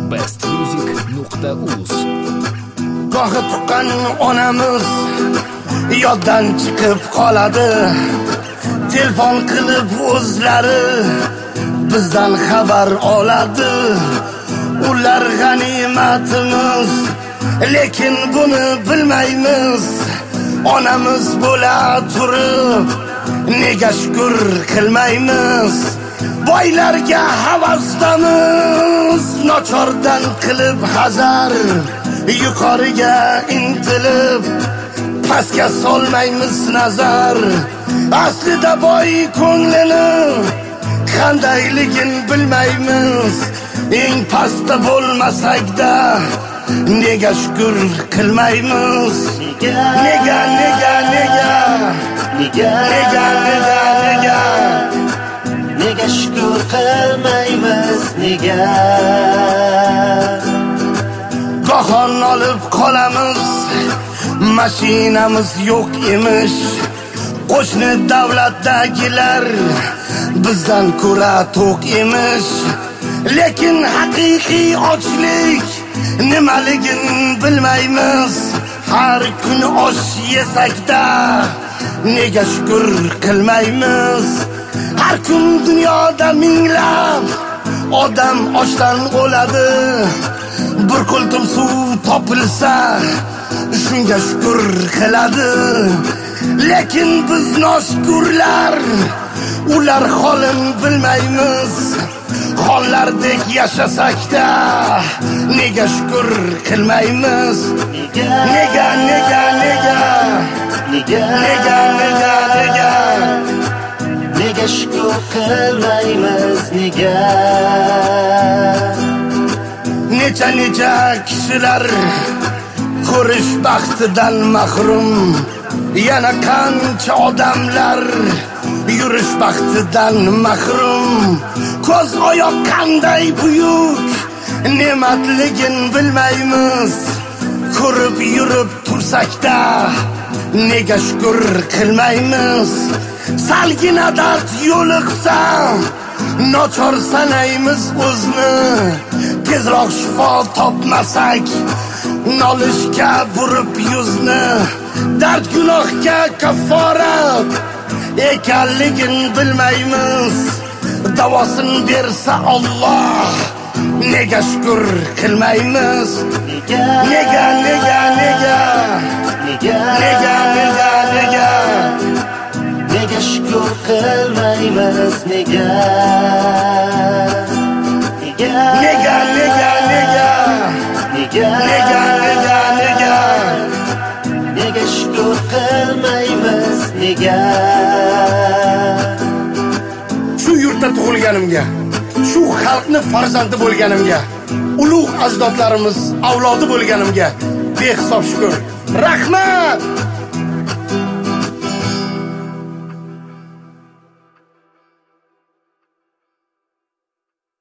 bestmusic.uz. Gohi tuqqan onamiz yoddan chiqib qoladi. Telefon qilib o'zlari bizdan xabar oladi. Ular g'animatimiz, lekin buni bilmaymiz. Onamiz bo'la turib nega shukr qilmaymiz? Boylarga havasdamiz, nochordan qilib hazar. Yuqoriga intilib pastga solmaymiz nazar. Aslida boy ko'nglini qandayligin bilmaymiz. Eng pastda bo'lmasakda nega shukr qilmaymiz? Nega shukr qilmaymiz? Nega Gohon olib qolamiz, mashinamiz yo'q emish. Qo'shni davlatdagilar bizdan ko'ra to'q emish. Lekin haqiqiy ochlik nimaligin bilmaymiz. Har kun osh yesakda nega shukr qilmaymiz? Har kun dunyoda minglab odam ochdan o'ladi. Bir qultum suv topilsa shunga shukr qiladi. Lekin biz noshukurlar, ular holin bilmaymiz. Xonlardek yashasakda nega shukr qilmaymiz? Nega shukr qilmaymiz? Nega necha kishilar ko'rish baxtidan mahrum. Yana qancha odamlar yurish baxtidan mahrum. Ko'z oyoq qanday buyuk ne'matligin bilmaymiz. Ko'rib yurib tursakda nega shukr qilmaymiz? Salgina dard yo'liqsa nochor sanaymiz o'zni. Tezroq shifo topmasak nolishga burib yuzni. Dard gunohga kafforat ekanligin bilmaymiz. Davosin bersa Alloh nega shukr qilmaymiz? Nega shukr qilmaymiz? Nega shukr qilmaymiz? Nega shu yurtda tug'ilganimga, shu xalqni farzandi bo'lganimga, ulug' ajdodlarimiz avlodi bo'lganimga behisob shukr. Rahmat.